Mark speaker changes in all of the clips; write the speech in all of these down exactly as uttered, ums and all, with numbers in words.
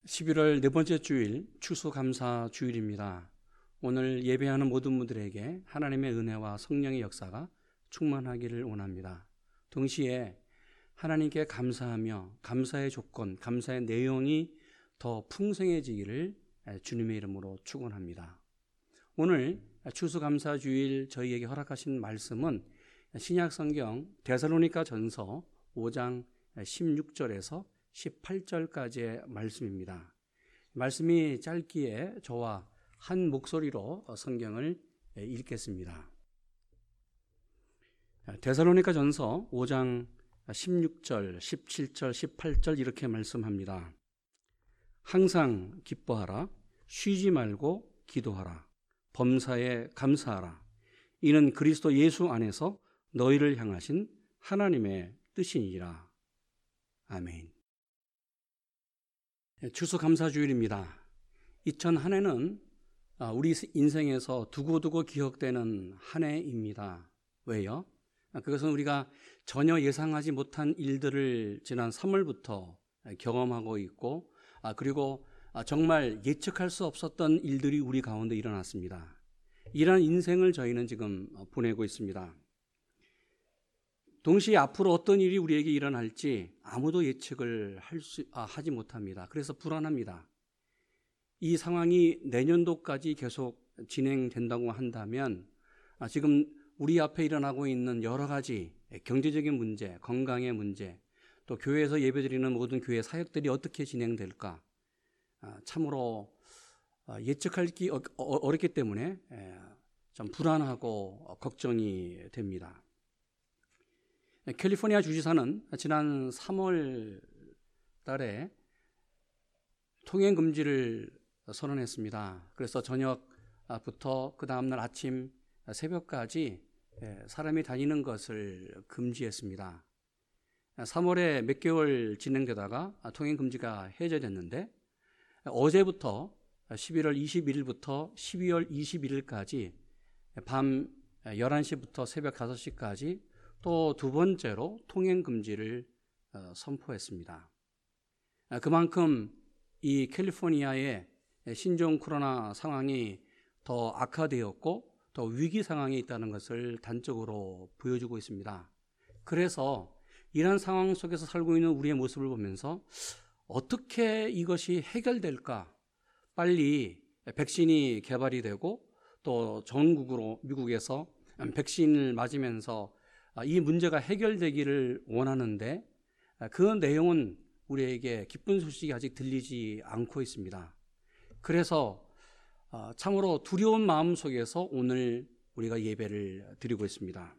Speaker 1: 십일월 네 번째 주일 추수감사 주일입니다. 오늘 예배하는 모든 분들에게 하나님의 은혜와 성령의 역사가 충만하기를 원합니다. 동시에 하나님께 감사하며 감사의 조건, 감사의 내용이 더 풍성해지기를 주님의 이름으로 축원합니다. 오늘 추수감사 주일 저희에게 허락하신 말씀은 신약성경 데살로니가 전서 오 장 십육 절에서 십팔 절까지의 말씀입니다. 말씀이 짧기에 저와 한 목소리로 성경을 읽겠습니다. 데살로니가 전서 오 장 십육 절, 십칠 절, 십팔 절 이렇게 말씀합니다. 항상 기뻐하라, 쉬지 말고 기도하라, 범사에 감사하라. 이는 그리스도 예수 안에서 너희를 향하신 하나님의 뜻이니라. 아멘. 추수감사주일입니다. 이천 한 해는 우리 인생에서 두고두고 기억되는 한 해입니다. 왜요? 그것은 우리가 전혀 예상하지 못한 일들을 지난 삼월부터 경험하고 있고, 그리고 정말 예측할 수 없었던 일들이 우리 가운데 일어났습니다. 이런 인생을 저희는 지금 보내고 있습니다. 동시에 앞으로 어떤 일이 우리에게 일어날지 아무도 예측을 할 수, 아, 하지 못합니다. 그래서 불안합니다. 이 상황이 내년도까지 계속 진행된다고 한다면 아, 지금 우리 앞에 일어나고 있는 여러 가지 경제적인 문제, 건강의 문제, 또 교회에서 예배드리는 모든 교회 사역들이 어떻게 진행될까 아, 참으로 예측하기 어렵기 때문에 좀 불안하고 걱정이 됩니다. 캘리포니아 주지사는 지난 삼월 달에 통행 금지를 선언했습니다. 그래서 저녁부터 그 다음날 아침 새벽까지 사람이 다니는 것을 금지했습니다. 삼월에 몇 개월 진행되다가 통행 금지가 해제됐는데 어제부터 십일월 이십일일부터 십이월 이십일일까지 밤 열한 시부터 새벽 다섯 시까지 또 두 번째로 통행 금지를 선포했습니다. 그만큼 이 캘리포니아의 신종 코로나 상황이 더 악화되었고 더 위기 상황에 있다는 것을 단적으로 보여주고 있습니다. 그래서 이런 상황 속에서 살고 있는 우리의 모습을 보면서 어떻게 이것이 해결될까? 빨리 백신이 개발이 되고 또 전국으로 미국에서 백신을 맞으면서 이 문제가 해결되기를 원하는데 그 내용은 우리에게 기쁜 소식이 아직 들리지 않고 있습니다. 그래서 참으로 두려운 마음 속에서 오늘 우리가 예배를 드리고 있습니다.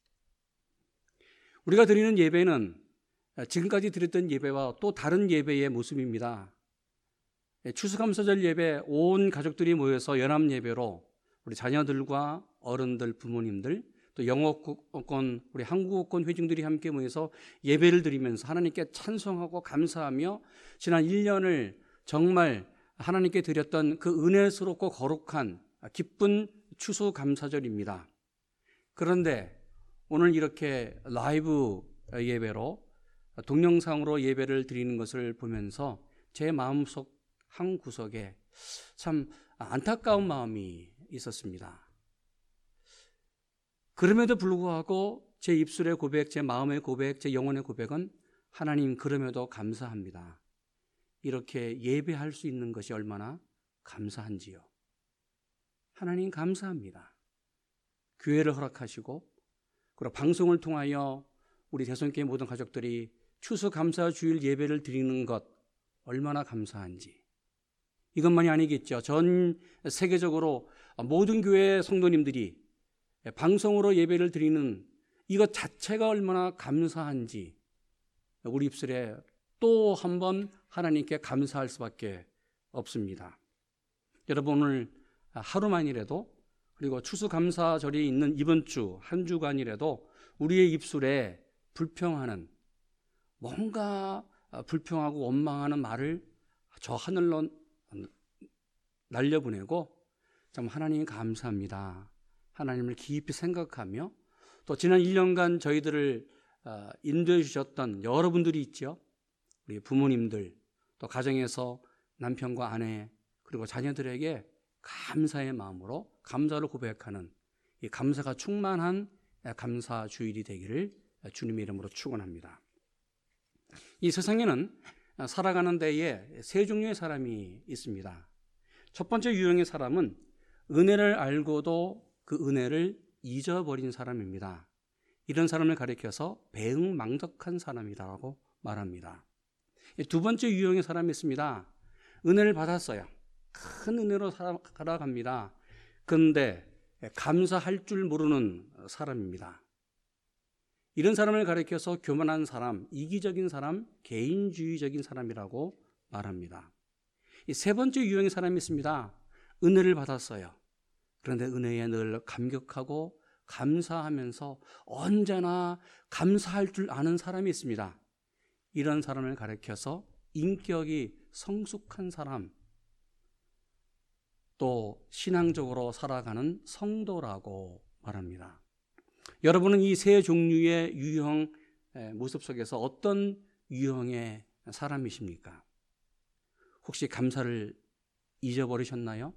Speaker 1: 우리가 드리는 예배는 지금까지 드렸던 예배와 또 다른 예배의 모습입니다. 추수감사절 예배 온 가족들이 모여서 연합 예배로 우리 자녀들과 어른들, 부모님들, 또 영어권, 우리 한국어권 회중들이 함께 모여서 예배를 드리면서 하나님께 찬송하고 감사하며 지난 일 년을 정말 하나님께 드렸던 그 은혜스럽고 거룩한 기쁜 추수감사절입니다. 그런데 오늘 이렇게 라이브 예배로 동영상으로 예배를 드리는 것을 보면서 제 마음속 한 구석에 참 안타까운 마음이 있었습니다. 그럼에도 불구하고 제 입술의 고백, 제 마음의 고백, 제 영혼의 고백은 하나님 그럼에도 감사합니다. 이렇게 예배할 수 있는 것이 얼마나 감사한지요. 하나님 감사합니다. 교회를 허락하시고 그리고 방송을 통하여 우리 대선교회 모든 가족들이 추수감사 주일 예배를 드리는 것 얼마나 감사한지. 이것만이 아니겠죠. 전 세계적으로 모든 교회 성도님들이 방송으로 예배를 드리는 이것 자체가 얼마나 감사한지 우리 입술에 또 한 번 하나님께 감사할 수밖에 없습니다. 여러분 오늘 하루만이라도 그리고 추수감사절이 있는 이번 주 한 주간이라도 우리의 입술에 불평하는 뭔가 불평하고 원망하는 말을 저 하늘로 날려보내고 참 하나님 감사합니다. 하나님을 깊이 생각하며 또 지난 일 년간 저희들을 인도해 주셨던 여러분들이 있죠. 우리 부모님들, 또 가정에서 남편과 아내 그리고 자녀들에게 감사의 마음으로 감사를 고백하는 이 감사가 충만한 감사 주일이 되기를 주님의 이름으로 축원합니다. 이 세상에는 살아가는 데에 세 종류의 사람이 있습니다. 첫 번째 유형의 사람은 은혜를 알고도 그 은혜를 잊어버린 사람입니다. 이런 사람을 가리켜서 배은망덕한 사람이라고 말합니다. 두 번째 유형의 사람이 있습니다. 은혜를 받았어요. 큰 은혜로 살아갑니다. 그런데 감사할 줄 모르는 사람입니다. 이런 사람을 가리켜서 교만한 사람, 이기적인 사람, 개인주의적인 사람이라고 말합니다. 이 세 번째 유형의 사람이 있습니다. 은혜를 받았어요. 그런데 은혜에 늘 감격하고 감사하면서 언제나 감사할 줄 아는 사람이 있습니다. 이런 사람을 가리켜서 인격이 성숙한 사람, 또 신앙적으로 살아가는 성도라고 말합니다. 여러분은 이 세 종류의 유형 모습 속에서 어떤 유형의 사람이십니까? 혹시 감사를 잊어버리셨나요?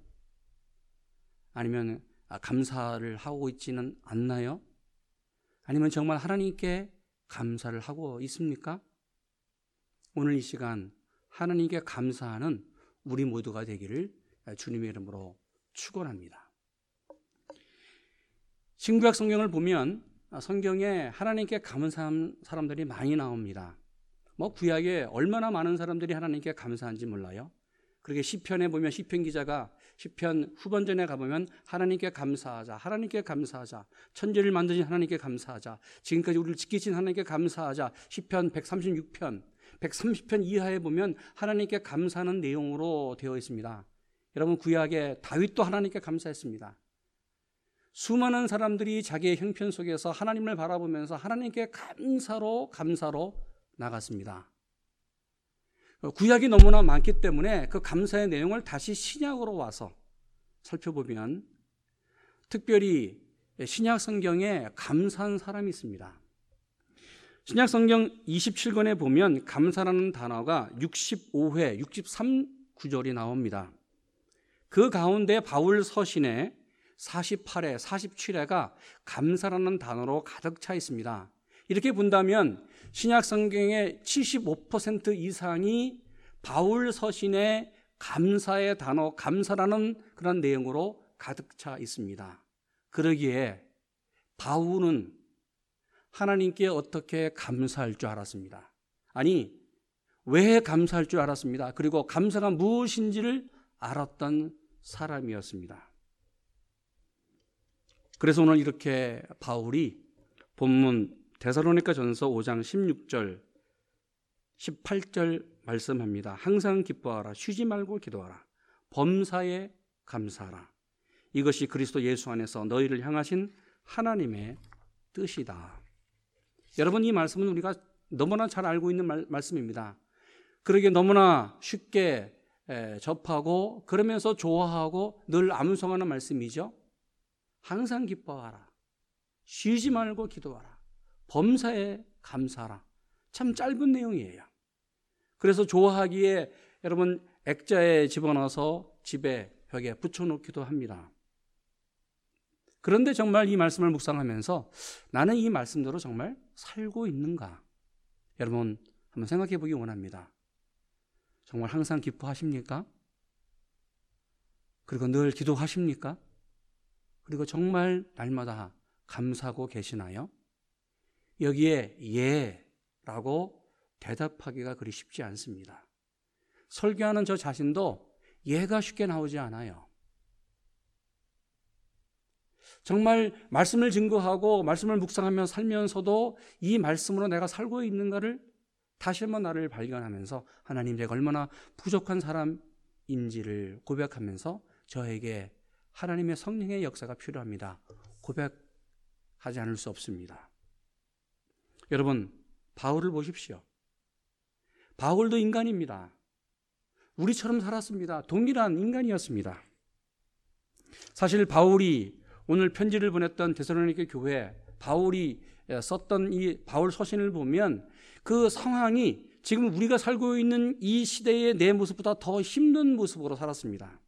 Speaker 1: 아니면 감사를 하고 있지는 않나요? 아니면 정말 하나님께 감사를 하고 있습니까? 오늘 이 시간 하나님께 감사하는 우리 모두가 되기를 주님의 이름으로 축원합니다. 신구약 성경을 보면 성경에 하나님께 감사한 사람들이 많이 나옵니다. 뭐 구약에 얼마나 많은 사람들이 하나님께 감사한지 몰라요. 그렇게 시편에 보면 시편 기자가 시편 후반전에 가보면 하나님께 감사하자, 하나님께 감사하자, 천지를 만드신 하나님께 감사하자, 지금까지 우리를 지키신 하나님께 감사하자, 시편 백삼십육 편, 백삼십 편 이하에 보면 하나님께 감사하는 내용으로 되어 있습니다. 여러분, 구약에 다윗도 하나님께 감사했습니다. 수많은 사람들이 자기의 형편 속에서 하나님을 바라보면서 하나님께 감사로 감사로 나갔습니다. 구약이 너무나 많기 때문에 그 감사의 내용을 다시 신약으로 와서 살펴보면 특별히 신약 성경에 감사한 사람이 있습니다. 신약 성경 이십칠 권에 보면 감사라는 단어가 육십오 회, 육십삼 구절이 나옵니다. 그 가운데 바울 서신에 사십팔 회, 사십칠 회가 감사라는 단어로 가득 차 있습니다. 이렇게 본다면 신약 성경의 칠십오 퍼센트 이상이 바울 서신의 감사의 단어, 감사라는 그런 내용으로 가득 차 있습니다. 그러기에 바울은 하나님께 어떻게 감사할 줄 알았습니다. 아니, 왜 감사할 줄 알았습니다. 그리고 감사가 무엇인지를 알았던 사람이었습니다. 그래서 오늘 이렇게 바울이 본문 데살로니가 전서 오 장 십육 절, 십팔 절 말씀합니다. 항상 기뻐하라, 쉬지 말고 기도하라, 범사에 감사하라. 이것이 그리스도 예수 안에서 너희를 향하신 하나님의 뜻이다. 여러분, 이 말씀은 우리가 너무나 잘 알고 있는 말, 말씀입니다. 그러기에 너무나 쉽게 에, 접하고 그러면서 좋아하고 늘 암송하는 말씀이죠. 항상 기뻐하라, 쉬지 말고 기도하라, 범사에 감사하라. 참 짧은 내용이에요. 그래서 좋아하기에 여러분 액자에 집어넣어서 집에 벽에 붙여놓기도 합니다. 그런데 정말 이 말씀을 묵상하면서 나는 이 말씀대로 정말 살고 있는가? 여러분 한번 생각해 보기 원합니다. 정말 항상 기뻐하십니까? 그리고 늘 기도하십니까? 그리고 정말 날마다 감사하고 계시나요? 여기에 예라고 대답하기가 그리 쉽지 않습니다. 설교하는 저 자신도 예가 쉽게 나오지 않아요. 정말 말씀을 증거하고 말씀을 묵상하며 살면서도 이 말씀으로 내가 살고 있는가를 다시 한번 나를 발견하면서 하나님, 내가 얼마나 부족한 사람인지를 고백하면서 저에게 하나님의 성령의 역사가 필요합니다. 고백하지 않을 수 없습니다. 여러분, 바울을 보십시오. 바울도 인간입니다. 우리처럼 살았습니다. 동일한 인간이었습니다. 사실 바울이 오늘 편지를 보냈던 데살로니가 교회, 바울이 썼던 이 바울 서신을 보면 그 상황이 지금 우리가 살고 있는 이 시대의 내 모습보다 더 힘든 모습으로 살았습니다.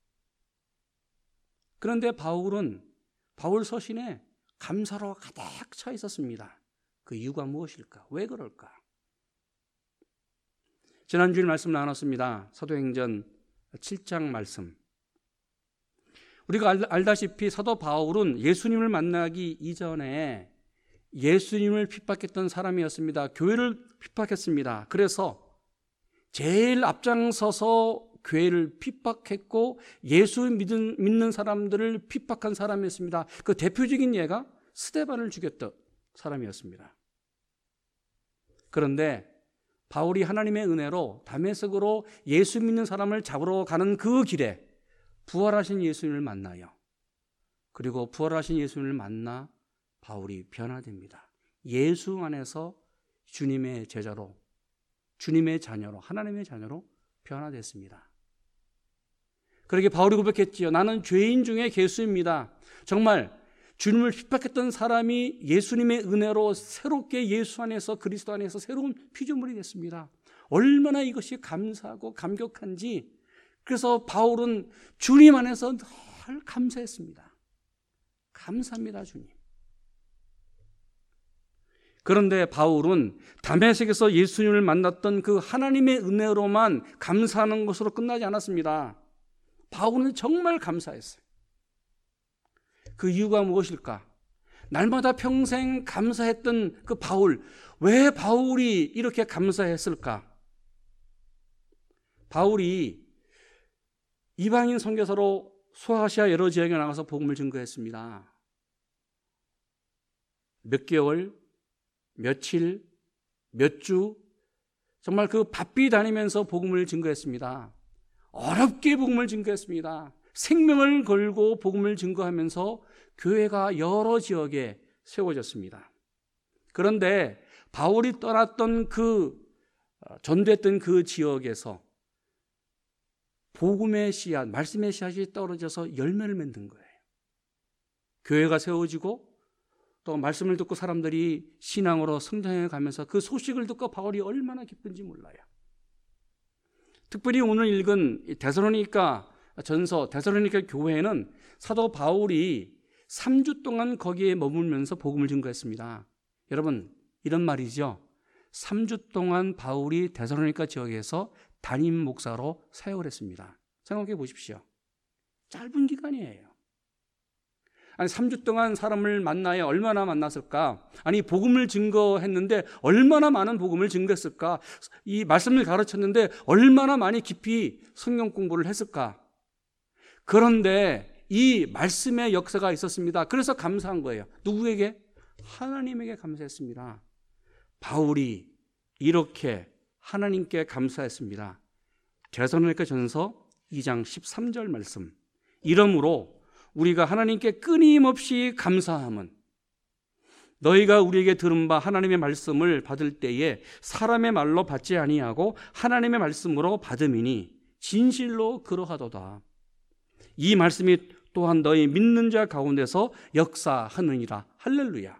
Speaker 1: 그런데 바울은 바울 서신에 감사로 가득 차 있었습니다. 그 이유가 무엇일까? 왜 그럴까? 지난주에 말씀 나눴습니다. 사도행전 칠 장 말씀. 우리가 알다시피 사도 바울은 예수님을 만나기 이전에 예수님을 핍박했던 사람이었습니다. 교회를 핍박했습니다. 그래서 제일 앞장서서 교회를 핍박했고 예수 믿은, 믿는 사람들을 핍박한 사람이었습니다. 그 대표적인 예가 스데반을 죽였던 사람이었습니다. 그런데 바울이 하나님의 은혜로 다메섹으로 예수 믿는 사람을 잡으러 가는 그 길에 부활하신 예수님을 만나요. 그리고 부활하신 예수님을 만나 바울이 변화됩니다. 예수 안에서 주님의 제자로, 주님의 자녀로, 하나님의 자녀로 변화됐습니다. 그렇게 바울이 고백했지요. 나는 죄인 중에 괴수입니다. 정말 주님을 핍박했던 사람이 예수님의 은혜로 새롭게 예수 안에서, 그리스도 안에서 새로운 피조물이 됐습니다. 얼마나 이것이 감사하고 감격한지. 그래서 바울은 주님 안에서 늘 감사했습니다. 감사합니다, 주님. 그런데 바울은 다메섹에서 예수님을 만났던 그 하나님의 은혜로만 감사하는 것으로 끝나지 않았습니다. 바울은 정말 감사했어요. 그 이유가 무엇일까? 날마다 평생 감사했던 그 바울, 왜 바울이 이렇게 감사했을까? 바울이 이방인 선교사로 소아시아 여러 지역에 나가서 복음을 증거했습니다. 몇 개월, 며칠, 몇 주, 정말 그 바삐 다니면서 복음을 증거했습니다. 어렵게 복음을 증거했습니다. 생명을 걸고 복음을 증거하면서 교회가 여러 지역에 세워졌습니다. 그런데 바울이 떠났던 그 전도했던 그 지역에서 복음의 씨앗, 말씀의 씨앗이 떨어져서 열매를 맺는 거예요. 교회가 세워지고 또 말씀을 듣고 사람들이 신앙으로 성장해 가면서 그 소식을 듣고 바울이 얼마나 기쁜지 몰라요. 특별히 오늘 읽은 데살로니가 전서, 데살로니가 교회는 사도 바울이 삼 주 동안 거기에 머물면서 복음을 증거했습니다. 여러분, 이런 말이죠. 삼 주 동안 바울이 데살로니가 지역에서 담임 목사로 사역을 했습니다. 생각해 보십시오. 짧은 기간이에요. 아니, 삼 주 동안 사람을 만나야 얼마나 만났을까? 아니, 복음을 증거했는데 얼마나 많은 복음을 증거했을까? 이 말씀을 가르쳤는데 얼마나 많이 깊이 성경 공부를 했을까? 그런데 이 말씀의 역사가 있었습니다. 그래서 감사한 거예요. 누구에게? 하나님에게 감사했습니다. 바울이 이렇게 하나님께 감사했습니다. 데살로니가 전서 이 장 십삼 절 말씀. 이러므로 우리가 하나님께 끊임없이 감사함은 너희가 우리에게 들은 바 하나님의 말씀을 받을 때에 사람의 말로 받지 아니하고 하나님의 말씀으로 받음이니 진실로 그러하도다. 이 말씀이 또한 너희 믿는 자 가운데서 역사하느니라. 할렐루야.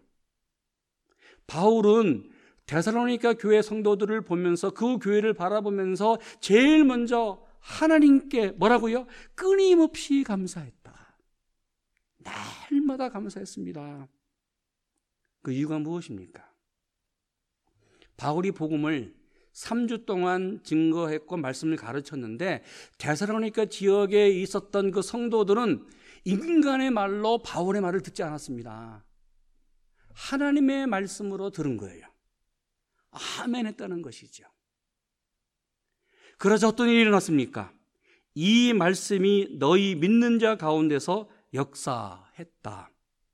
Speaker 1: 바울은 데살로니가 교회 성도들을 보면서 그 교회를 바라보면서 제일 먼저 하나님께 뭐라고요? 끊임없이 감사했다. 날마다 감사했습니다. 그 이유가 무엇입니까? 바울이 복음을 삼 주 동안 증거했고 말씀을 가르쳤는데 데살로니가 지역에 있었던 그 성도들은 인간의 말로 바울의 말을 듣지 않았습니다. 하나님의 말씀으로 들은 거예요. 아멘 했다는 것이죠. 그래서 어떤 일이 일어났습니까? 이 말씀이 너희 믿는 자 가운데서 역사했다.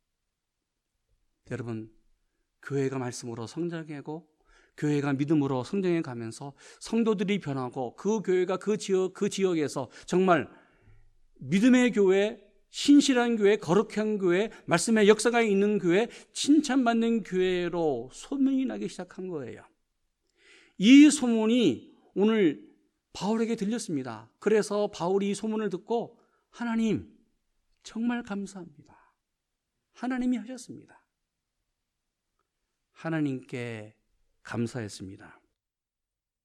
Speaker 1: 여러분, 교회가 말씀으로 성장하고 교회가 믿음으로 성장해 가면서 성도들이 변하고 그 교회가 그 지역, 그 지역에서 정말 믿음의 교회, 신실한 교회, 거룩한 교회, 말씀의 역사가 있는 교회, 칭찬받는 교회로 소문이 나기 시작한 거예요. 이 소문이 오늘 바울에게 들렸습니다. 그래서 바울이 이 소문을 듣고 하나님 정말 감사합니다. 하나님이 하셨습니다. 하나님께 감사했습니다.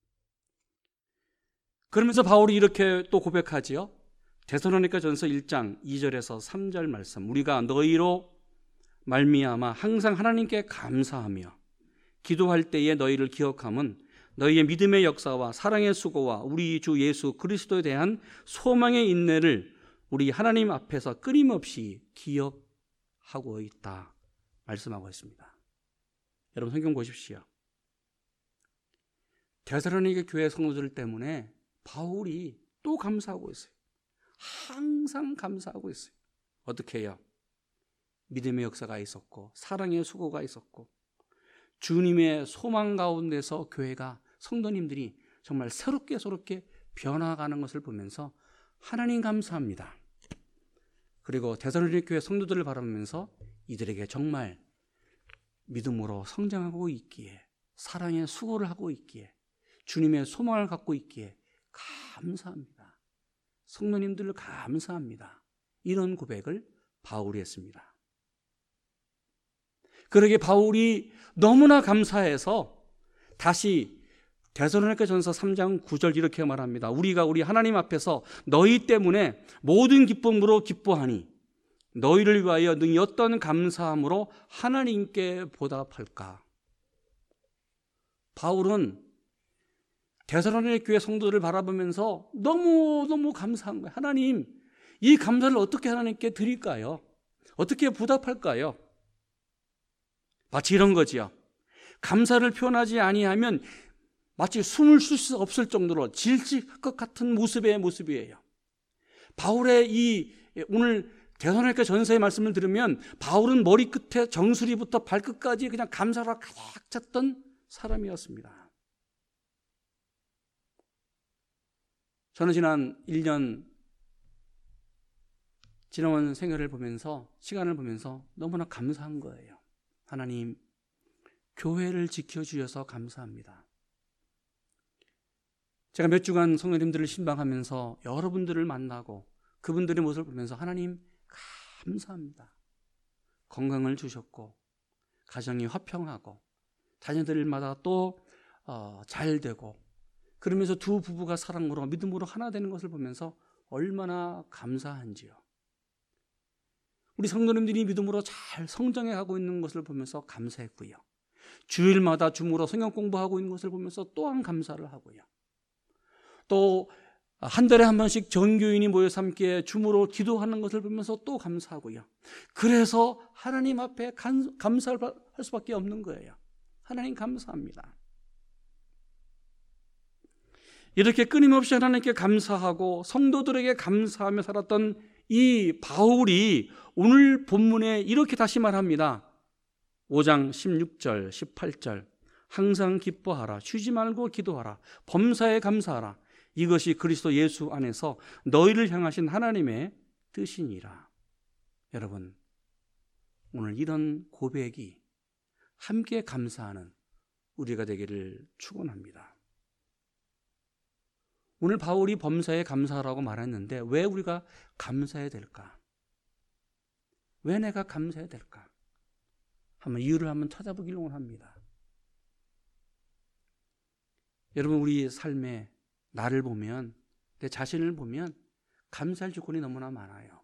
Speaker 1: 그러면서 바울이 이렇게 또 고백하지요. 데살로니가전서 일 장 이 절에서 삼 절 말씀. 우리가 너희로 말미암아 항상 하나님께 감사하며 기도할 때에 너희를 기억함은 너희의 믿음의 역사와 사랑의 수고와 우리 주 예수 그리스도에 대한 소망의 인내를 우리 하나님 앞에서 끊임없이 기억하고 있다 말씀하고 있습니다. 여러분 성경 보십시오. 데살로니가 교회 성도들 때문에 바울이 또 감사하고 있어요. 항상 감사하고 있어요. 어떻게 해요? 믿음의 역사가 있었고 사랑의 수고가 있었고 주님의 소망 가운데서 교회가 성도님들이 정말 새롭게 새롭게 변화가는 것을 보면서 하나님 감사합니다. 그리고 데살로니가 교회 성도들을 바라보면서 이들에게 정말 믿음으로 성장하고 있기에 사랑의 수고를 하고 있기에 주님의 소망을 갖고 있기에 감사합니다. 성도님들을 감사합니다. 이런 고백을 바울이 했습니다. 그러게 바울이 너무나 감사해서 다시 데살로니가전서 삼 장 구 절 이렇게 말합니다. 우리가 우리 하나님 앞에서 너희 때문에 모든 기쁨으로 기뻐하니 너희를 위하여 능히 어떤 감사함으로 하나님께 보답할까. 바울은 데살로니가 교회 성도들을 바라보면서 너무너무 감사한 거예요. 하나님, 이 감사를 어떻게 하나님께 드릴까요? 어떻게 보답할까요? 마치 이런 거지요. 감사를 표현하지 아니하면 마치 숨을 쉴 수 없을 정도로 질질 것 같은 모습의 모습이에요. 바울의 이 오늘 데살로니가 전서의 말씀을 들으면 바울은 머리끝에 정수리부터 발끝까지 그냥 감사로 가득 찼던 사람이었습니다. 저는 지난 일 년 지나온 생애를 보면서 시간을 보면서 너무나 감사한 거예요. 하나님, 교회를 지켜주셔서 감사합니다. 제가 몇 주간 성도님들을 신방하면서 여러분들을 만나고 그분들의 모습을 보면서 하나님 감사합니다. 건강을 주셨고 가정이 화평하고 자녀들마다 또 어, 잘 되고 그러면서 두 부부가 사랑으로 믿음으로 하나 되는 것을 보면서 얼마나 감사한지요. 우리 성도님들이 믿음으로 잘 성장해가고 있는 것을 보면서 감사했고요. 주일마다 줌으로 성경 공부하고 있는 것을 보면서 또한 감사를 하고요. 또 한 달에 한 번씩 전교인이 모여서 함께 줌으로 기도하는 것을 보면서 또 감사하고요. 그래서 하나님 앞에 감, 감사를 할 수밖에 없는 거예요. 하나님 감사합니다. 이렇게 끊임없이 하나님께 감사하고 성도들에게 감사하며 살았던 이 바울이 오늘 본문에 이렇게 다시 말합니다. 오 장 십육 절 십팔 절 항상 기뻐하라 쉬지 말고 기도하라 범사에 감사하라 이것이 그리스도 예수 안에서 너희를 향하신 하나님의 뜻이니라. 여러분, 오늘 이런 고백이 함께 감사하는 우리가 되기를 축원합니다. 오늘 바울이 범사에 감사하라고 말했는데 왜 우리가 감사해야 될까? 왜 내가 감사해야 될까? 한번 이유를 한번 찾아보기를 원합니다. 여러분, 우리 삶에 나를 보면, 내 자신을 보면 감사할 조건이 너무나 많아요.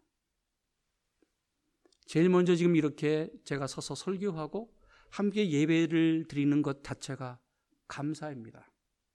Speaker 1: 제일 먼저 지금 이렇게 제가 서서 설교하고 함께 예배를 드리는 것 자체가 감사입니다.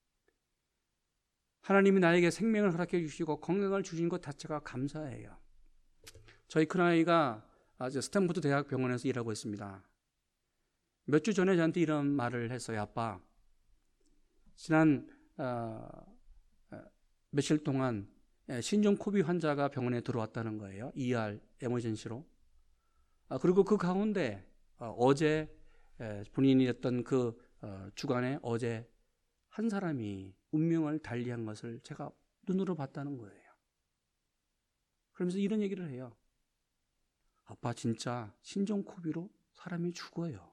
Speaker 1: 하나님이 나에게 생명을 허락해 주시고 건강을 주신 것 자체가 감사해요. 저희 큰아이가 스탠포드 대학 병원에서 일하고 있습니다. 몇 주 전에 저한테 이런 말을 했어요. 아빠, 지난 어, 며칠 동안 신종 코비드 환자가 병원에 들어왔다는 거예요. 이알 에머전시로. 아, 그리고 그 가운데 어, 어제 본인이 했던 그 어, 주간에 어제 한 사람이 운명을 달리한 것을 제가 눈으로 봤다는 거예요. 그러면서 이런 얘기를 해요. 아빠, 진짜 신종 코비드로 사람이 죽어요.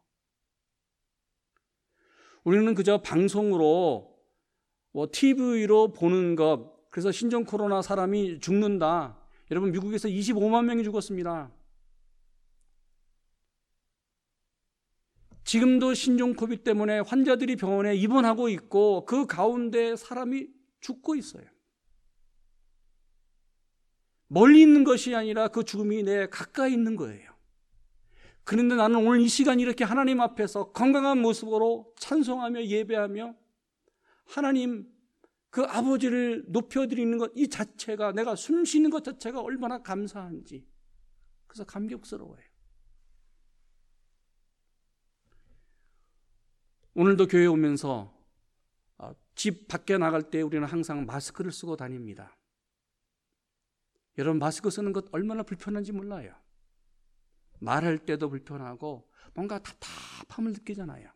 Speaker 1: 우리는 그저 방송으로 뭐 티비로 보는 것, 그래서 신종 코로나 사람이 죽는다. 여러분, 미국에서 이십오만 명이 죽었습니다. 지금도 신종 코비드 때문에 환자들이 병원에 입원하고 있고 그 가운데 사람이 죽고 있어요. 멀리 있는 것이 아니라 그 죽음이 내 가까이 있는 거예요. 그런데 나는 오늘 이 시간 이렇게 하나님 앞에서 건강한 모습으로 찬송하며 예배하며 하나님 그 아버지를 높여드리는 것 이 자체가, 내가 숨 쉬는 것 자체가 얼마나 감사한지, 그래서 감격스러워요. 오늘도 교회 오면서 집 밖에 나갈 때 우리는 항상 마스크를 쓰고 다닙니다. 여러분, 마스크 쓰는 것 얼마나 불편한지 몰라요. 말할 때도 불편하고 뭔가 답답함을 느끼잖아요.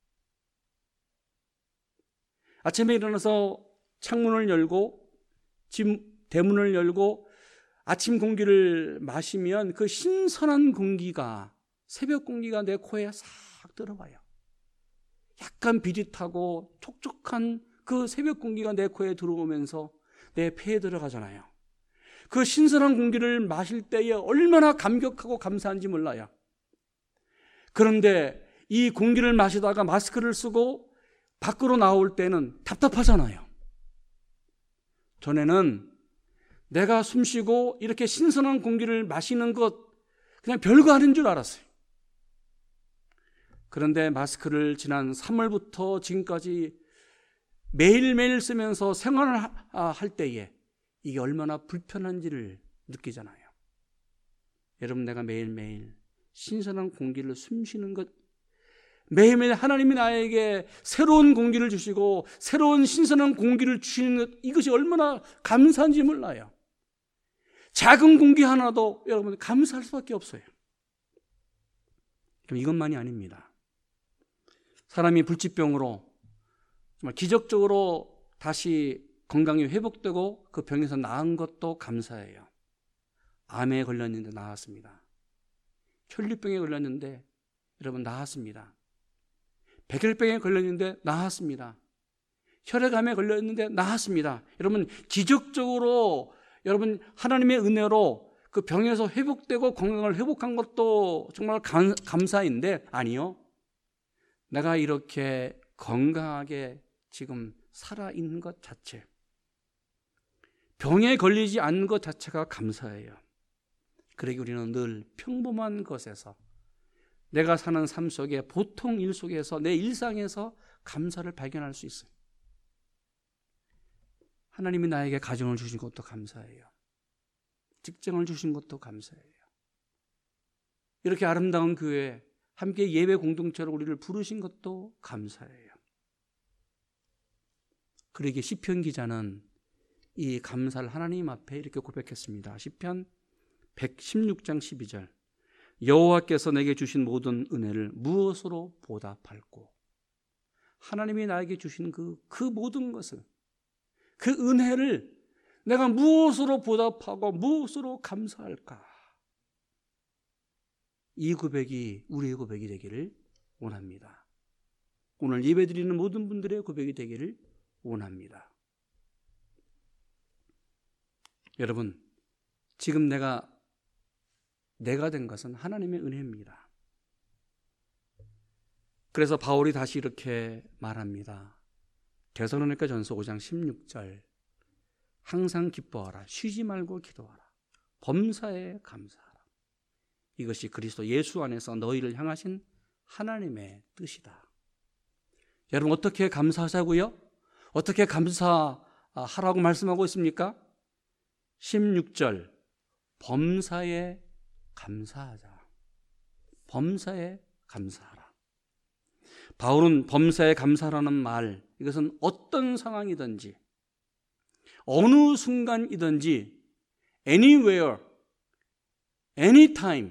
Speaker 1: 아침에 일어나서 창문을 열고 집 대문을 열고 아침 공기를 마시면 그 신선한 공기가, 새벽 공기가 내 코에 싹 들어와요. 약간 비릿하고 촉촉한 그 새벽 공기가 내 코에 들어오면서 내 폐에 들어가잖아요. 그 신선한 공기를 마실 때에 얼마나 감격하고 감사한지 몰라요. 그런데 이 공기를 마시다가 마스크를 쓰고 밖으로 나올 때는 답답하잖아요. 전에는 내가 숨쉬고 이렇게 신선한 공기를 마시는 것 그냥 별거 아닌 줄 알았어요. 그런데 마스크를 지난 삼월부터 지금까지 매일매일 쓰면서 생활을 할 때에 이게 얼마나 불편한지를 느끼잖아요. 여러분, 내가 매일매일 신선한 공기를 숨쉬는 것, 매일매일 하나님이 나에게 새로운 공기를 주시고 새로운 신선한 공기를 주시는 것, 이것이 얼마나 감사한지 몰라요. 작은 공기 하나도 여러분 감사할 수밖에 없어요. 그럼 이것만이 아닙니다. 사람이 불치병으로 정말 기적적으로 다시 건강이 회복되고 그 병에서 나은 것도 감사해요. 암에 걸렸는데 나았습니다. 혈류병에 걸렸는데 여러분 나았습니다. 백혈병에 걸렸는데 나았습니다. 혈액암에 걸렸는데 나았습니다. 여러분, 기적적으로 여러분 하나님의 은혜로 그 병에서 회복되고 건강을 회복한 것도 정말 감, 감사인데, 아니요, 내가 이렇게 건강하게 지금 살아있는 것 자체, 병에 걸리지 않는 것 자체가 감사해요. 그러기 우리는 늘 평범한 것에서, 내가 사는 삶 속에, 보통 일 속에서, 내 일상에서 감사를 발견할 수 있어요. 하나님이 나에게 가정을 주신 것도 감사해요. 직장을 주신 것도 감사해요. 이렇게 아름다운 교회, 함께 예배 공동체로 우리를 부르신 것도 감사해요. 그러기에 시편 기자는 이 감사를 하나님 앞에 이렇게 고백했습니다. 시편 백십육 장 십이 절. 여호와께서 내게 주신 모든 은혜를 무엇으로 보답할꼬. 하나님이 나에게 주신 그, 그 모든 것을, 그 은혜를 내가 무엇으로 보답하고 무엇으로 감사할까? 이 고백이 우리의 고백이 되기를 원합니다. 오늘 예배드리는 모든 분들의 고백이 되기를 원합니다. 여러분, 지금 내가 내가 된 것은 하나님의 은혜입니다. 그래서 바울이 다시 이렇게 말합니다. 데살로니가 전서 오 장 십육 절. 항상 기뻐하라. 쉬지 말고 기도하라. 범사에 감사하라. 이것이 그리스도 예수 안에서 너희를 향하신 하나님의 뜻이다. 여러분, 어떻게 감사하자고요? 어떻게 감사하라고 말씀하고 있습니까? 십육 절. 범사에 감사하자. 범사에 감사하라. 바울은 범사에 감사라는 말, 이것은 어떤 상황이든지 어느 순간이든지 anywhere, anytime,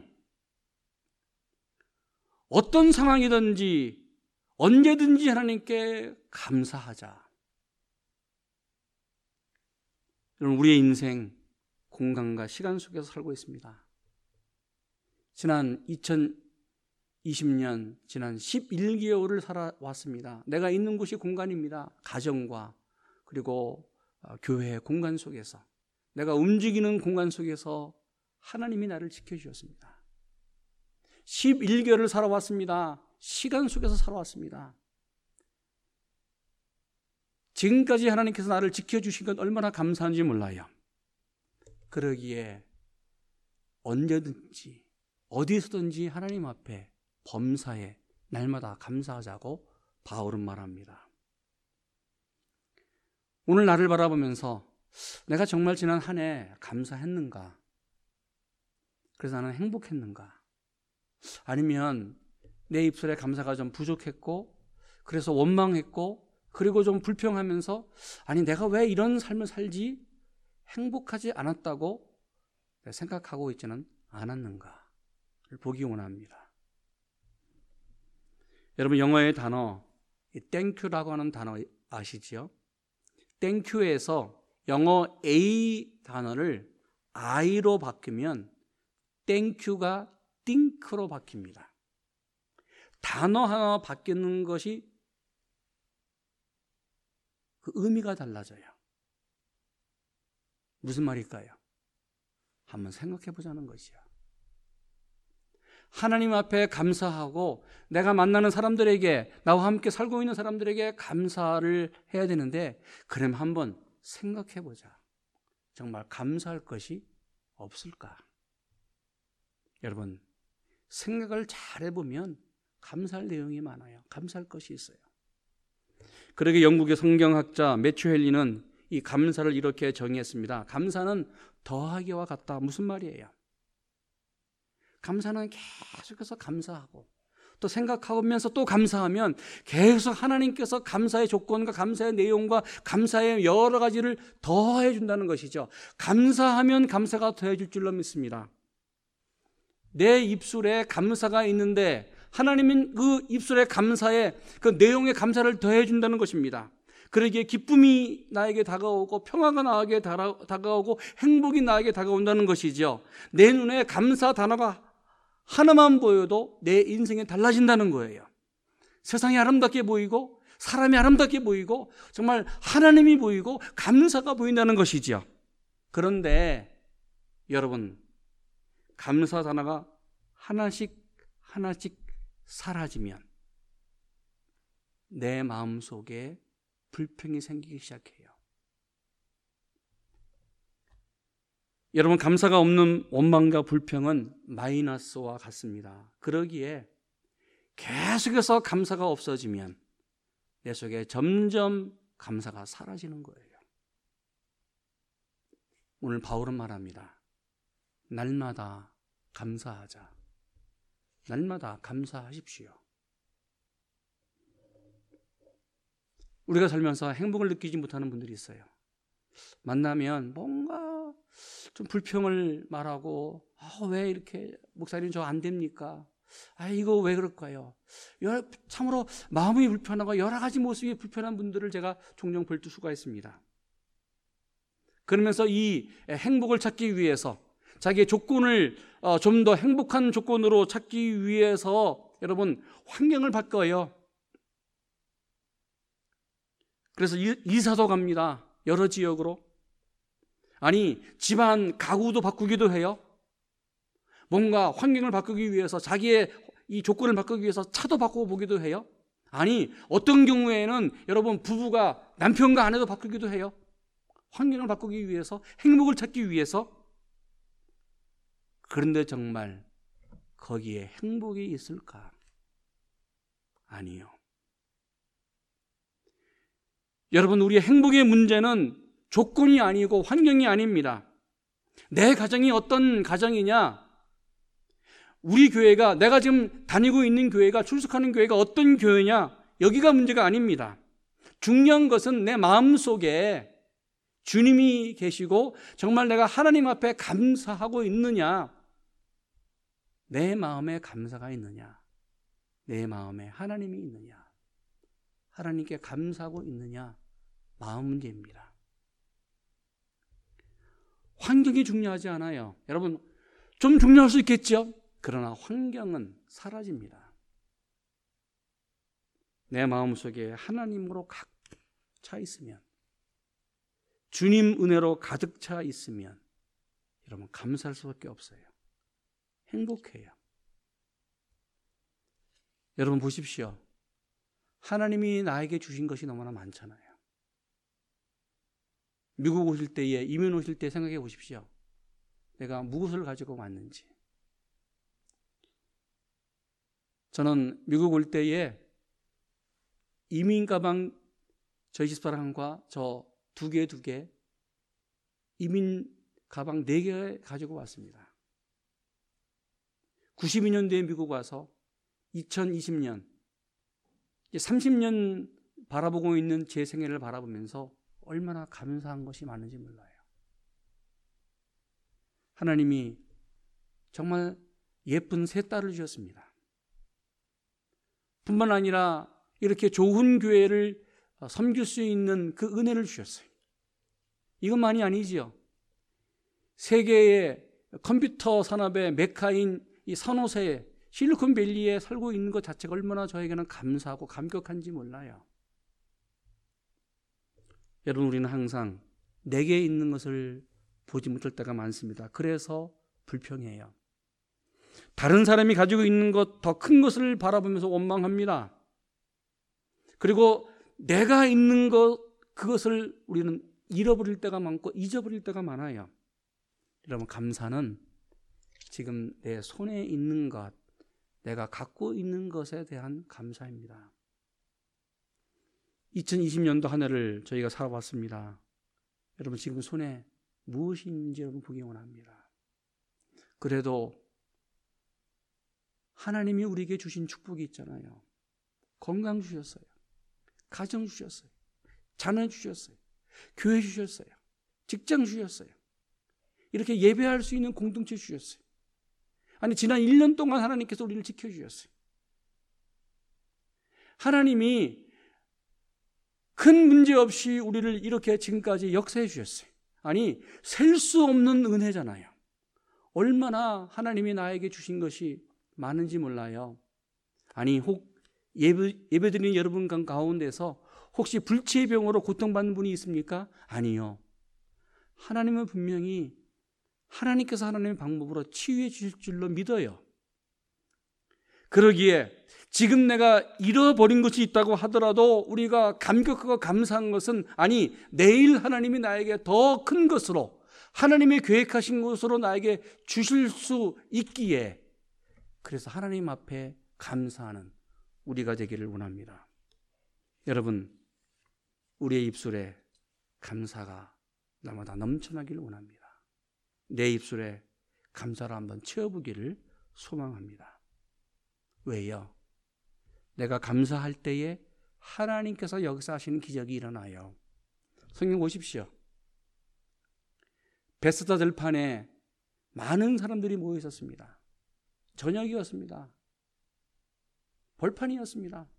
Speaker 1: 어떤 상황이든지 언제든지 하나님께 감사하자. 여러분, 우리의 인생 공간과 시간 속에서 살고 있습니다. 지난 이천이십 년, 지난 십일 개월을 살아왔습니다. 내가 있는 곳이 공간입니다. 가정과 그리고 교회의 공간 속에서, 내가 움직이는 공간 속에서 하나님이 나를 지켜주셨습니다. 십일 개월을 살아왔습니다. 시간 속에서 살아왔습니다. 지금까지 하나님께서 나를 지켜주신 건 얼마나 감사한지 몰라요. 그러기에 언제든지 어디서든지 하나님 앞에 범사에 날마다 감사하자고 바울은 말합니다. 오늘 나를 바라보면서 내가 정말 지난 한 해 감사했는가? 그래서 나는 행복했는가? 아니면 내 입술에 감사가 좀 부족했고 그래서 원망했고 그리고 좀 불평하면서 아니 내가 왜 이런 삶을 살지? 행복하지 않았다고 생각하고 있지는 않았는가를 보기 원합니다. 여러분 영어의 단어 땡큐라고 하는 단어 아시지요? 땡큐에서 영어 A 단어를 I로 바꾸면 땡큐가 think로 바뀝니다. 단어 하나 바뀌는 것이 그 의미가 달라져요. 무슨 말일까요? 한번 생각해 보자는 것이요. 하나님 앞에 감사하고 내가 만나는 사람들에게 나와 함께 살고 있는 사람들에게 감사를 해야 되는데 그럼 한번 생각해 보자. 정말 감사할 것이 없을까? 여러분 생각을 잘 해보면 감사할 내용이 많아요. 감사할 것이 있어요. 그러게 영국의 성경학자 매튜 헨리는 이 감사를 이렇게 정의했습니다. 감사는 더하기와 같다. 무슨 말이에요? 감사는 계속해서 감사하고 또 생각하면서 또 감사하면 계속 하나님께서 감사의 조건과 감사의 내용과 감사의 여러 가지를 더해 준다는 것이죠. 감사하면 감사가 더해질 줄로 믿습니다. 내 입술에 감사가 있는데 하나님은 그 입술에 감사에 그 내용의 감사를 더해 준다는 것입니다. 그러기에 기쁨이 나에게 다가오고 평화가 나에게 다가오고 행복이 나에게 다가온다는 것이죠. 내 눈에 감사 단어가 하나만 보여도 내 인생이 달라진다는 거예요. 세상이 아름답게 보이고 사람이 아름답게 보이고 정말 하나님이 보이고 감사가 보인다는 것이죠. 그런데 여러분 감사 단어가 하나씩 하나씩 사라지면 내 마음속에 불평이 생기기 시작해요. 여러분 감사가 없는 원망과 불평은 마이너스와 같습니다. 그러기에 계속해서 감사가 없어지면 내 속에 점점 감사가 사라지는 거예요. 오늘 바울은 말합니다. 날마다 감사하자. 날마다 감사하십시오. 우리가 살면서 행복을 느끼지 못하는 분들이 있어요. 만나면 뭔가 좀 불평을 말하고 아, 왜 이렇게 목사님 저 안 됩니까? 아 이거 왜 그럴까요? 여러, 참으로 마음이 불편하고 여러 가지 모습이 불편한 분들을 제가 종종 볼 수가 있습니다. 그러면서 이 행복을 찾기 위해서 자기의 조건을 좀 더 행복한 조건으로 찾기 위해서 여러분 환경을 바꿔요. 그래서 이사도 갑니다. 여러 지역으로. 아니 집안 가구도 바꾸기도 해요. 뭔가 환경을 바꾸기 위해서 자기의 이 조건을 바꾸기 위해서 차도 바꾸어 보기도 해요. 아니 어떤 경우에는 여러분 부부가 남편과 아내도 바꾸기도 해요. 환경을 바꾸기 위해서 행복을 찾기 위해서. 그런데 정말 거기에 행복이 있을까? 아니요. 여러분 우리의 행복의 문제는 조건이 아니고 환경이 아닙니다. 내 가정이 어떤 가정이냐? 우리 교회가 내가 지금 다니고 있는 교회가 출석하는 교회가 어떤 교회냐? 여기가 문제가 아닙니다. 중요한 것은 내 마음속에 주님이 계시고 정말 내가 하나님 앞에 감사하고 있느냐? 내 마음에 감사가 있느냐? 내 마음에 하나님이 있느냐? 하나님께 감사하고 있느냐? 마음 문제입니다. 환경이 중요하지 않아요. 여러분 좀 중요할 수 있겠죠? 그러나 환경은 사라집니다. 내 마음속에 하나님으로 가득 차 있으면, 주님 은혜로 가득 차 있으면 여러분 감사할 수밖에 없어요. 행복해요. 여러분 보십시오. 하나님이 나에게 주신 것이 너무나 많잖아요. 미국 오실 때에, 이민 오실 때 생각해 보십시오. 내가 무엇을 가지고 왔는지. 저는 미국 올 때에 이민 가방 저희 집사람과 저 두 개 두 개 이민 가방 네 개 가지고 왔습니다. 구십이 년도에 미국 와서 이천이십 년 삼십 년 바라보고 있는 제 생애를 바라보면서 얼마나 감사한 것이 많은지 몰라요. 하나님이 정말 예쁜 세 딸을 주셨습니다. 뿐만 아니라 이렇게 좋은 교회를 섬길 수 있는 그 은혜를 주셨어요. 이것만이 아니지요. 세계의 컴퓨터 산업의 메카인 이 산호세에 실리콘밸리에 살고 있는 것 자체가 얼마나 저에게는 감사하고 감격한지 몰라요. 여러분, 우리는 항상 내게 있는 것을 보지 못할 때가 많습니다. 그래서 불평해요. 다른 사람이 가지고 있는 것, 더 큰 것을 바라보면서 원망합니다. 그리고 내가 있는 것, 그것을 우리는 잃어버릴 때가 많고 잊어버릴 때가 많아요. 여러분, 감사는 지금 내 손에 있는 것, 내가 갖고 있는 것에 대한 감사입니다. 이천이십 년도 한 해를 저희가 살아봤습니다. 여러분, 지금 손에 무엇이 있는지 여러분 보기 원합니다. 그래도 하나님이 우리에게 주신 축복이 있잖아요. 건강 주셨어요. 가정 주셨어요. 자녀 주셨어요. 교회 주셨어요. 직장 주셨어요. 이렇게 예배할 수 있는 공동체 주셨어요. 아니, 지난 일 년 동안 하나님께서 우리를 지켜주셨어요. 하나님이 큰 문제 없이 우리를 이렇게 지금까지 역사해 주셨어요. 아니, 셀 수 없는 은혜잖아요. 얼마나 하나님이 나에게 주신 것이 많은지 몰라요. 아니, 혹 예배, 예배드리는 여러분 가운데서 혹시 불치의 병으로 고통받는 분이 있습니까? 아니요. 하나님은 분명히 하나님께서 하나님의 방법으로 치유해 주실 줄로 믿어요. 그러기에 지금 내가 잃어버린 것이 있다고 하더라도 우리가 감격하고 감사한 것은, 아니, 내일 하나님이 나에게 더 큰 것으로, 하나님의 계획하신 것으로 나에게 주실 수 있기에, 그래서 하나님 앞에 감사하는 우리가 되기를 원합니다. 여러분, 우리의 입술에 감사가 날마다 넘쳐나기를 원합니다. 내 입술에 감사를 한번 채워보기를 소망합니다. 왜요? 내가 감사할 때에 하나님께서 역사하시는 기적이 일어나요. 성경 보십시오. 베스다 들판에 많은 사람들이 모여 있었습니다. 저녁이었습니다. 벌판이었습니다.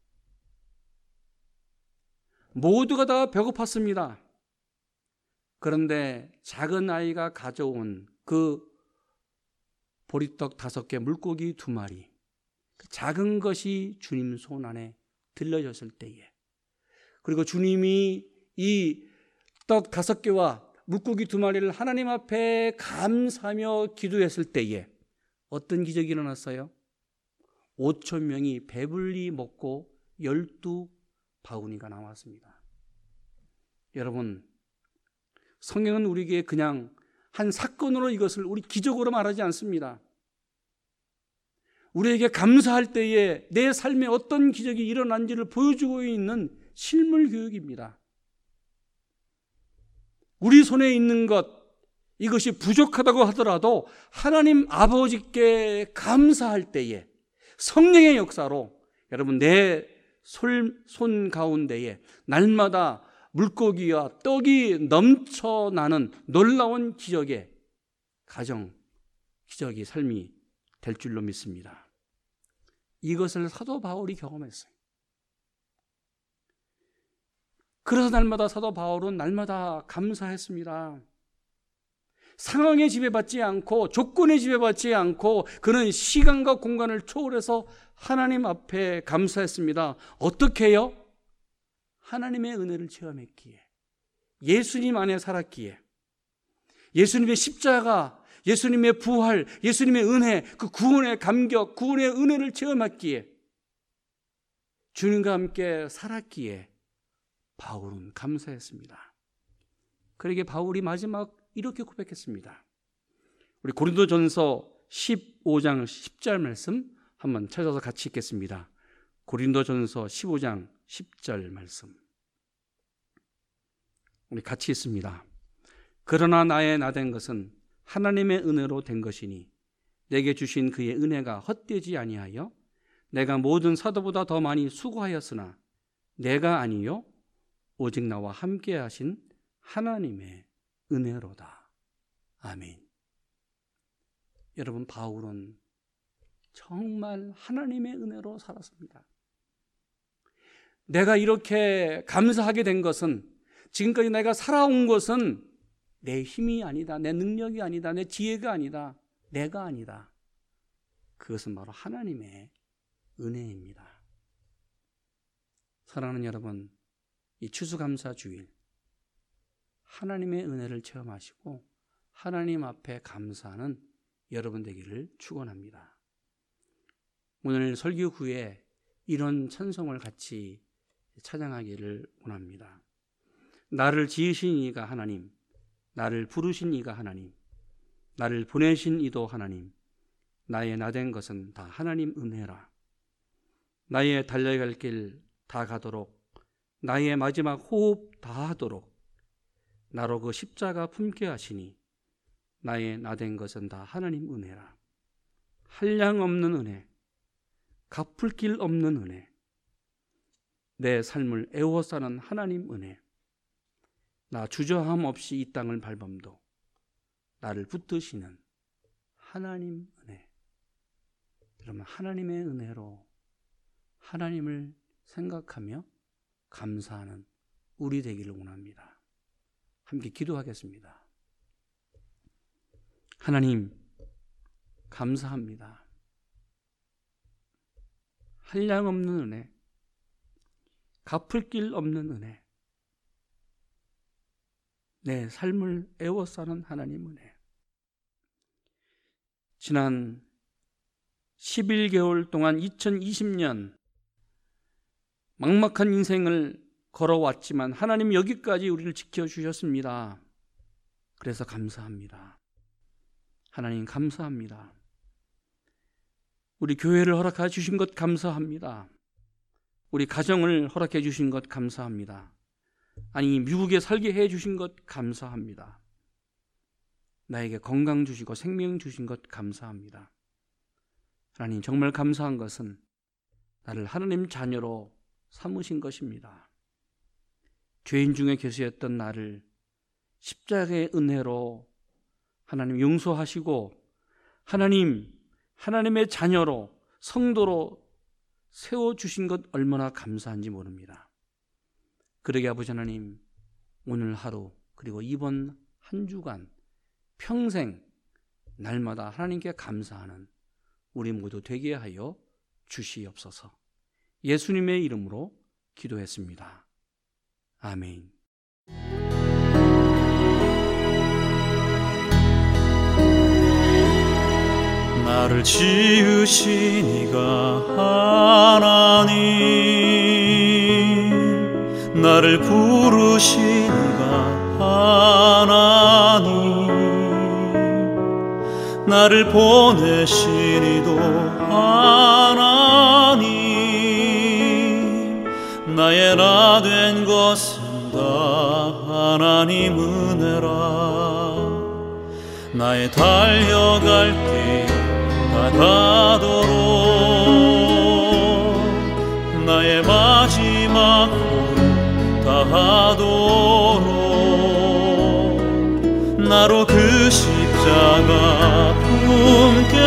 Speaker 1: 모두가 다 배고팠습니다. 그런데 작은 아이가 가져온 그 보리떡 다섯 개, 물고기 두 마리, 그 작은 것이 주님 손 안에 들려졌을 때에, 그리고 주님이 이 떡 다섯 개와 물고기 두 마리를 하나님 앞에 감사하며 기도했을 때에 어떤 기적이 일어났어요? 오천 명이 배불리 먹고 열두 바구니가 나왔습니다. 여러분, 성경은 우리에게 그냥 한 사건으로 이것을 우리 기적으로 말하지 않습니다. 우리에게 감사할 때에 내 삶에 어떤 기적이 일어난지를 보여주고 있는 실물 교육입니다. 우리 손에 있는 것, 이것이 부족하다고 하더라도 하나님 아버지께 감사할 때에 성령의 역사로 여러분 내 손 가운데에 날마다 물고기와 떡이 넘쳐나는 놀라운 기적의 가정, 기적의 삶이 될 줄로 믿습니다. 이것을 사도 바울이 경험했어요. 그래서 날마다 사도 바울은 날마다 감사했습니다. 상황에 지배받지 않고 조건에 지배받지 않고 그는 시간과 공간을 초월해서 하나님 앞에 감사했습니다. 어떻게 해요? 하나님의 은혜를 체험했기에, 예수님 안에 살았기에, 예수님의 십자가, 예수님의 부활, 예수님의 은혜, 그 구원의 감격, 구원의 은혜를 체험했기에, 주님과 함께 살았기에 바울은 감사했습니다. 그러기에 바울이 마지막 이렇게 고백했습니다. 우리 고린도전서 십오 장 십 절 말씀 한번 찾아서 같이 읽겠습니다. 고린도전서 십오 장 십 절 말씀. 우리 같이 읽습니다. 그러나 나의 나된 것은 하나님의 은혜로 된 것이니 내게 주신 그의 은혜가 헛되지 아니하여 내가 모든 사도보다 더 많이 수고하였으나 내가 아니요 오직 나와 함께 하신 하나님의 은혜로다. 아멘. 여러분, 바울은 정말 하나님의 은혜로 살았습니다. 내가 이렇게 감사하게 된 것은, 지금까지 내가 살아온 것은 내 힘이 아니다, 내 능력이 아니다, 내 지혜가 아니다, 내가 아니다. 그것은 바로 하나님의 은혜입니다. 사랑하는 여러분, 이 추수감사 주일 하나님의 은혜를 체험하시고 하나님 앞에 감사하는 여러분 되기를 축원합니다. 오늘 설교 후에 이런 찬송을 같이 찬양하기를 원합니다. 나를 지으신 이가 하나님, 나를 부르신 이가 하나님, 나를 보내신 이도 하나님, 나의 나된 것은 다 하나님 은혜라. 나의 달려갈 길 다 가도록, 나의 마지막 호흡 다 하도록 나로 그 십자가 품게 하시니 나의 나된 것은 다 하나님 은혜라. 한량 없는 은혜, 갚을 길 없는 은혜, 내 삶을 애워싸는 하나님 은혜, 나 주저함 없이 이 땅을 밟음도 나를 붙드시는 하나님 은혜. 여러분, 하나님의 은혜로 하나님을 생각하며 감사하는 우리 되기를 원합니다. 함께 기도하겠습니다. 하나님, 감사합니다. 한량 없는 은혜, 갚을 길 없는 은혜, 내 삶을 애워싸는 하나님 은혜. 지난 십일 개월 동안 이천이십 년 막막한 인생을 걸어왔지만 하나님 여기까지 우리를 지켜주셨습니다. 그래서 감사합니다. 하나님 감사합니다. 우리 교회를 허락해 주신 것 감사합니다. 우리 가정을 허락해 주신 것 감사합니다. 아니, 미국에 살게 해 주신 것 감사합니다. 나에게 건강 주시고 생명 주신 것 감사합니다. 하나님, 정말 감사한 것은 나를 하나님 자녀로 삼으신 것입니다. 죄인 중에 계수였던 나를 십자가의 은혜로 하나님 용서하시고 하나님, 하나님의 자녀로, 성도로 세워주신 것 얼마나 감사한지 모릅니다. 그러게 아버지 하나님, 오늘 하루 그리고 이번 한 주간 평생 날마다 하나님께 감사하는 우리 모두 되게 하여 주시옵소서. 예수님의 이름으로 기도했습니다. 아멘.
Speaker 2: 나를 지으신 이가 하나님, 나를 부르신 이가 하나님, 나를 보내신 이도 하나님, 나의 나 된 것은 다 하나님 은혜라. 나의 달려갈 길 다 가도록, 나의 마지막 호흡 다 하도록 나로 그 십자가 품게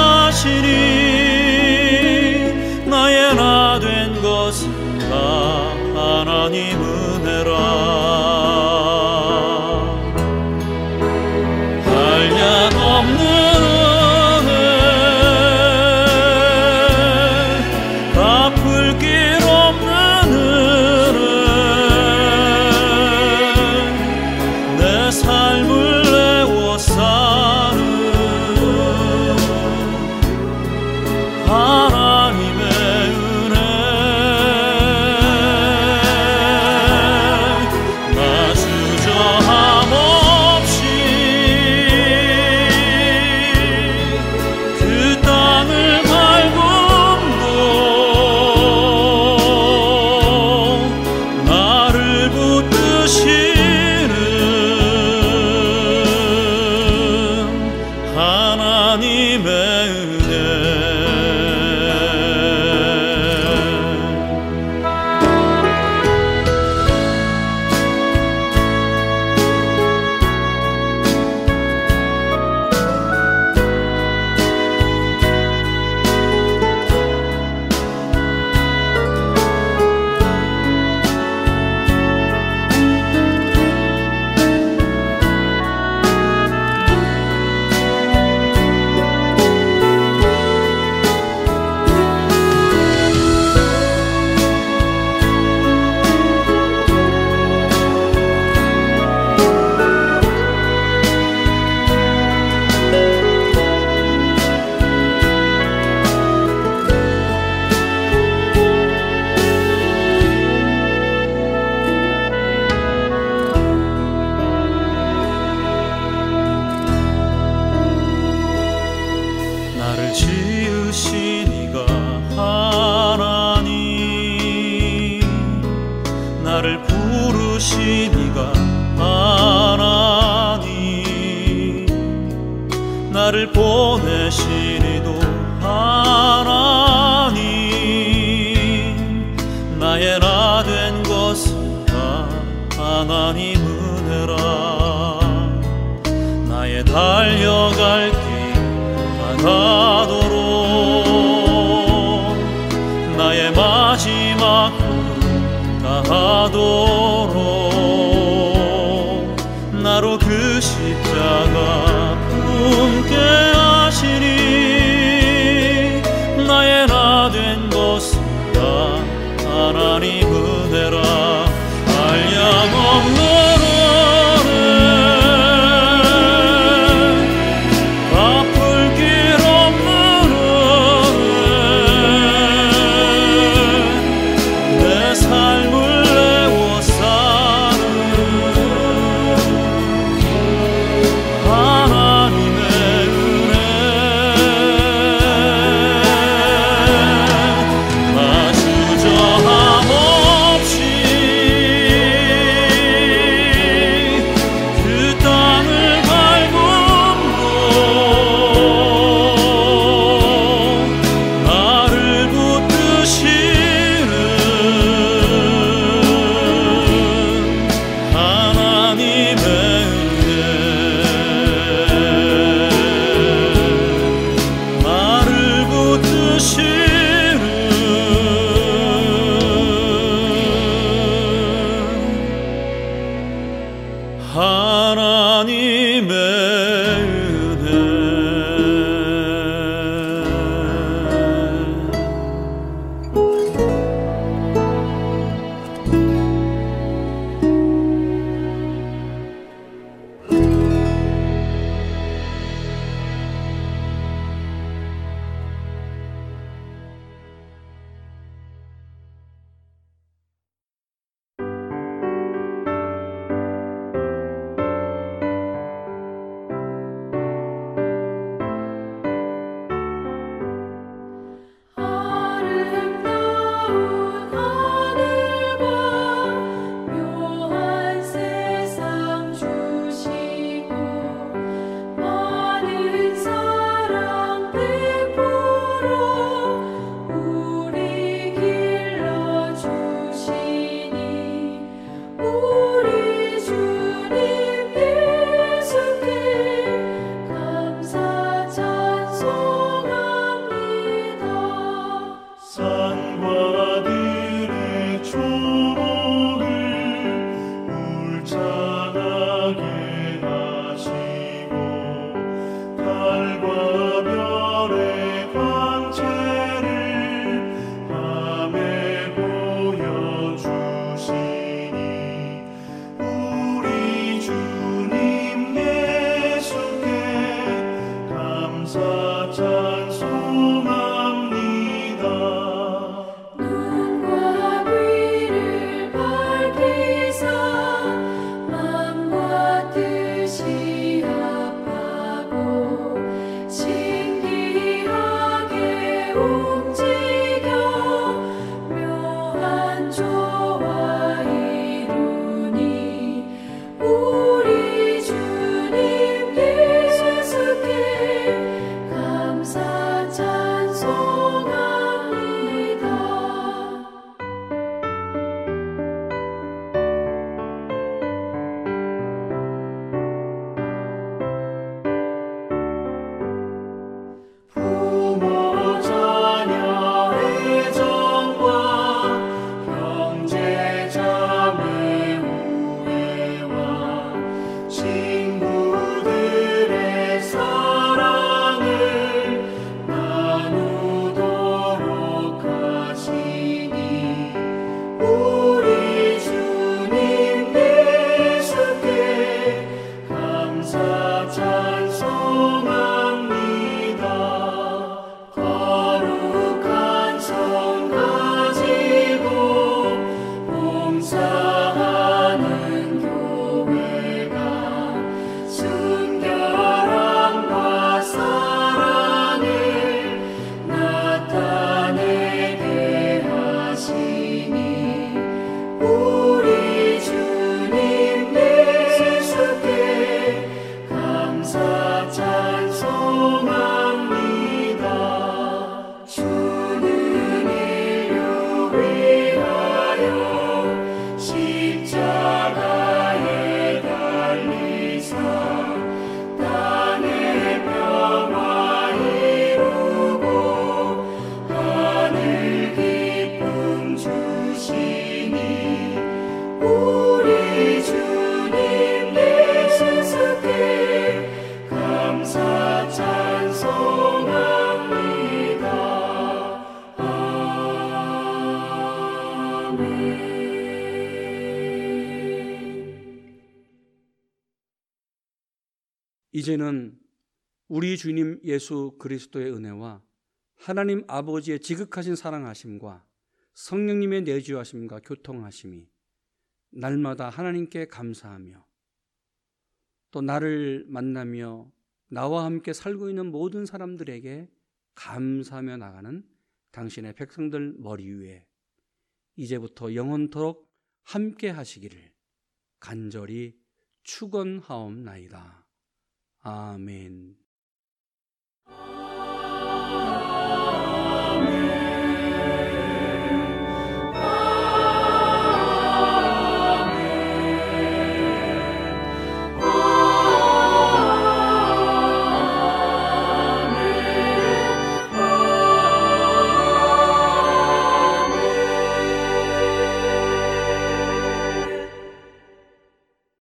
Speaker 2: 하시니 나의 나 된 것은 다 하나님 은혜라. 한량 없는 삶을 내워 사는 붙드시는 하나님의 은혜. 나를 지으신 이가 하나님, 나를 부르신 이가 하나님, 나를 보내신 이도 하나님, 나의 나 된 것은 다 하나님 은혜라. 나의 달려갈 길 가도록 나의 마지막 걸음 다하도록 나로 그 십자가 품게 하시니 나의 나 된 것은 다 하나님 은혜라. 한량없는 하나님의 은혜.
Speaker 3: 눈과 귀를 밝히사
Speaker 1: 이제는 우리 주님 예수 그리스도의 은혜와 하나님 아버지의 지극하신 사랑하심과 성령님의 내주하심과 교통하심이 날마다 하나님께 감사하며 또 나를 만나며 나와 함께 살고 있는 모든 사람들에게 감사하며 나가는 당신의 백성들 머리 위에 이제부터 영원토록 함께 하시기를 간절히 축원하옵나이다. 아멘.